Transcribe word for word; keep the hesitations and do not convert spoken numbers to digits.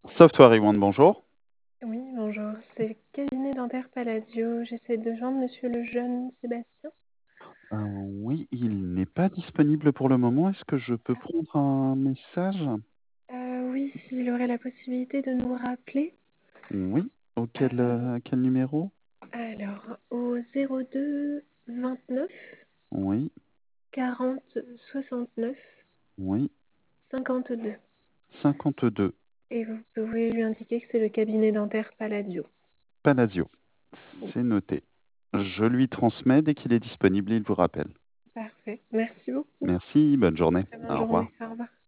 Software One, bonjour. Oui, bonjour, c'est le cabinet dentaire Palladio. J'essaie de joindre monsieur le jeune Sébastien. Heu, oui, il n'est pas disponible pour le moment. Est-ce que je peux prendre un message? Heu, oui, s'il aurait la possibilité de nous rappeler. Oui, auquel, Heu, heu, quel numéro? alors au zéro deux vingt-neuf Oui, quarante soixante-neuf oui, cinquante-deux cinquante-deux, et vous pouvez lui indiquer que c'est le cabinet dentaire Palladio. Palladio. Oui, C'est noté. Je lui transmets, dès qu'il est disponible, il vous rappelle. parfait. Merci beaucoup. Merci, bonne journée. Très bonne Au revoir. journée. Au revoir.